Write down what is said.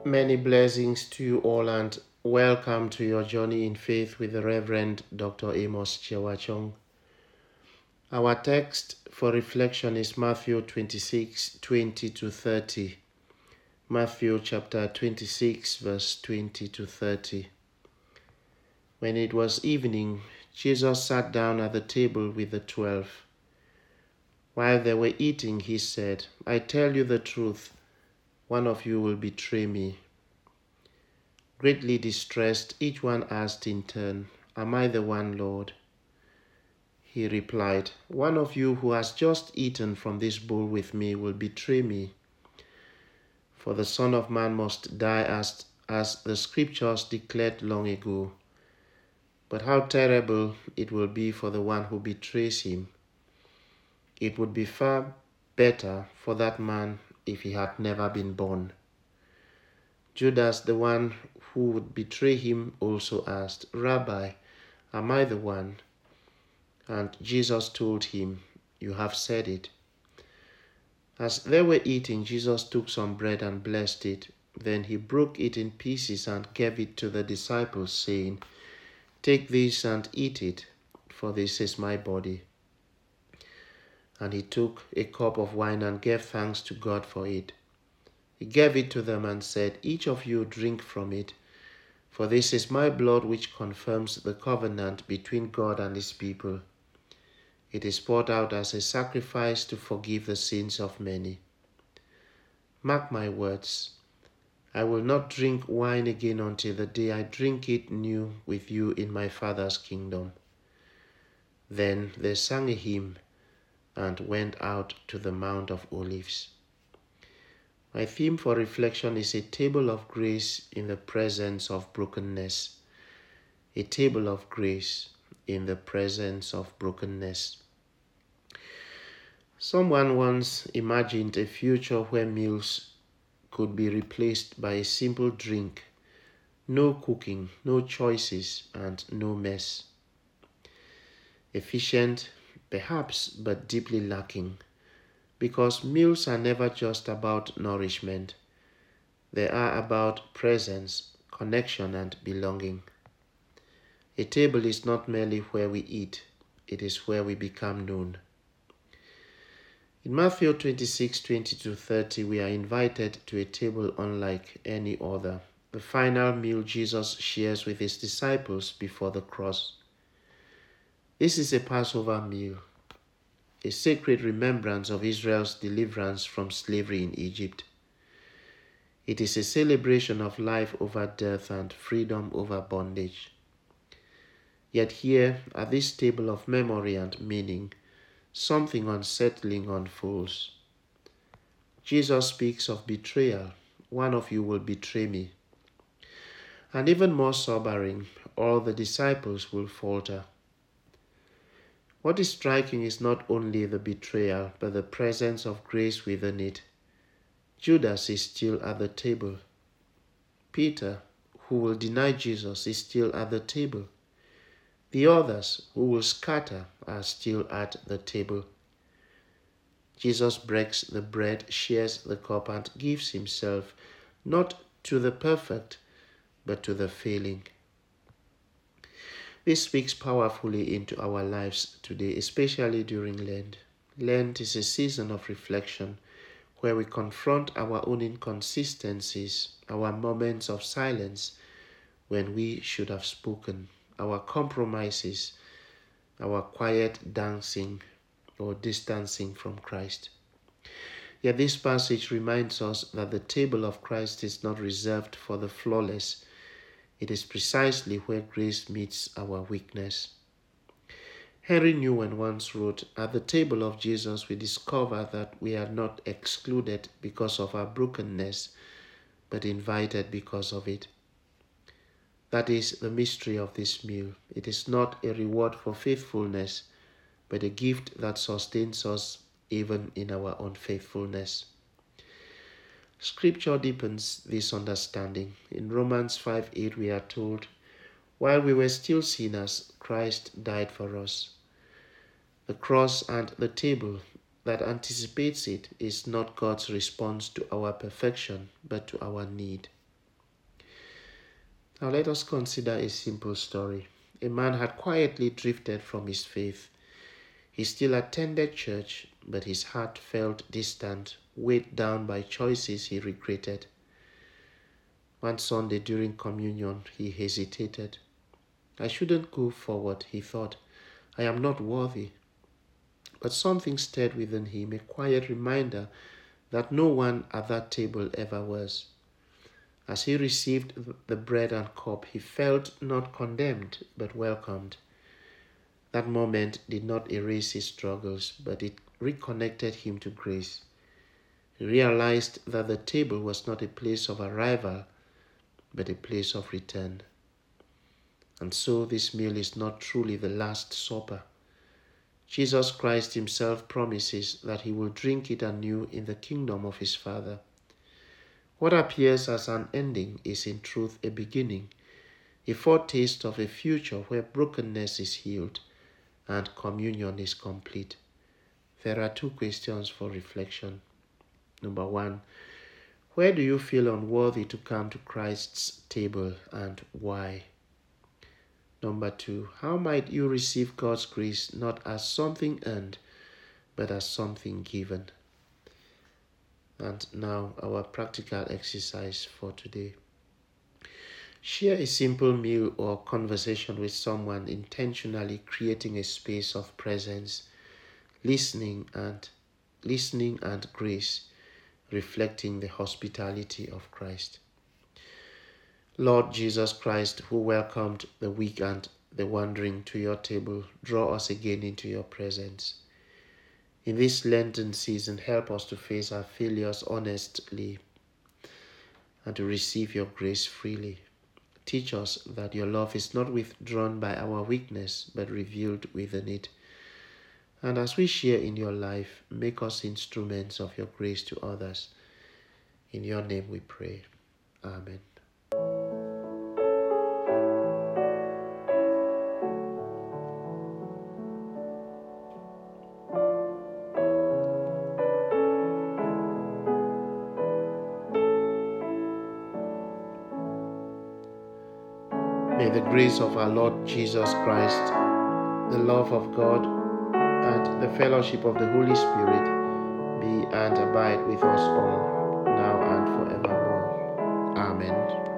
Many blessings to you all and welcome to your journey in faith with the Reverend Dr. Amos Chewachong. Our text for reflection is Matthew 26:20 to 30. Matthew chapter 26 verse 20 to 30. When it was evening, Jesus sat down at the table with the 12. While they were eating, he said, "I tell you the truth, one of you will betray me." Greatly distressed, each one asked in turn, "Am I the one, Lord?" He replied, "One of you who has just eaten from this bowl with me will betray me. For the Son of Man must die as the scriptures declared long ago. But how terrible it will be for the one who betrays him. It would be far better for that man if he had never been born." Judas, the one who would betray him, also asked, "Rabbi, am I the one?" And Jesus told him, "You have said it." As they were eating, Jesus took some bread and blessed it. Then he broke it in pieces and gave it to the disciples, saying, "Take this and eat it, for this is my body." And he took a cup of wine and gave thanks to God for it. He gave it to them and said, "Each of you drink from it, for this is my blood which confirms the covenant between God and his people. It is poured out as a sacrifice to forgive the sins of many. Mark my words, I will not drink wine again until the day I drink it new with you in my Father's kingdom." Then they sang a hymn and went out to the Mount of Olives. My theme for reflection is a table of grace in the presence of brokenness. A table of grace in the presence of brokenness. Someone once imagined a future where meals could be replaced by a simple drink, no cooking, no choices, and no mess. Efficient, perhaps, but deeply lacking. Because meals are never just about nourishment. They are about presence, connection, and belonging. A table is not merely where we eat, it is where we become known. In Matthew 26:20 to 30, we are invited to a table unlike any other, the final meal Jesus shares with his disciples before the cross. This is a Passover meal, a sacred remembrance of Israel's deliverance from slavery in Egypt. It is a celebration of life over death and freedom over bondage. Yet here, at this table of memory and meaning, something unsettling unfolds. Jesus speaks of betrayal. One of you will betray me. And even more sobering, all the disciples will falter. What is striking is not only the betrayal, but the presence of grace within it. Judas is still at the table. Peter, who will deny Jesus, is still at the table. The others, who will scatter, are still at the table. Jesus breaks the bread, shares the cup, and gives himself not to the perfect, but to the failing. This speaks powerfully into our lives today, especially during Lent. Lent is a season of reflection where we confront our own inconsistencies, our moments of silence when we should have spoken, our compromises, our quiet dancing or distancing from Christ. Yet this passage reminds us that the table of Christ is not reserved for the flawless. It is precisely where grace meets our weakness. Henry Nouwen once wrote, "At the table of Jesus we discover that we are not excluded because of our brokenness, but invited because of it." That is the mystery of this meal. It is not a reward for faithfulness, but a gift that sustains us even in our unfaithfulness. Scripture deepens this understanding. In Romans 5:8 we are told, "While we were still sinners, Christ died for us." The cross and the table that anticipates it is not God's response to our perfection, but to our need. Now let us consider a simple story. A man had quietly drifted from his faith. He still attended church, but his heart felt distant, weighed down by choices he regretted. One Sunday during communion, he hesitated. I shouldn't go forward, he thought. I am not worthy. But something stirred within him, a quiet reminder that no one at that table ever was. As he received the bread and cup, he felt not condemned, but welcomed. That moment did not erase his struggles, but it reconnected him to grace. He realized that the table was not a place of arrival, but a place of return. And so this meal is not truly the Last Supper. Jesus Christ himself promises that he will drink it anew in the kingdom of his Father. What appears as an ending is in truth a beginning, a foretaste of a future where brokenness is healed and communion is complete. There are two questions for reflection. Number one, where do you feel unworthy to come to Christ's table and why? Number two, how might you receive God's grace not as something earned, but as something given? And now our practical exercise for today. Share a simple meal or conversation with someone, intentionally creating a space of presence, listening and grace, reflecting the hospitality of Christ. Lord Jesus Christ, who welcomed the weak and the wandering to your table, draw us again into your presence. In this Lenten season, help us to face our failures honestly and to receive your grace freely. Teach us that your love is not withdrawn by our weakness, but revealed within it. And as we share in your life, make us instruments of your grace to others. In your name we pray. Amen. May the grace of our Lord Jesus Christ, the love of God, and the fellowship of the Holy Spirit be and abide with us all, now and forevermore. Amen.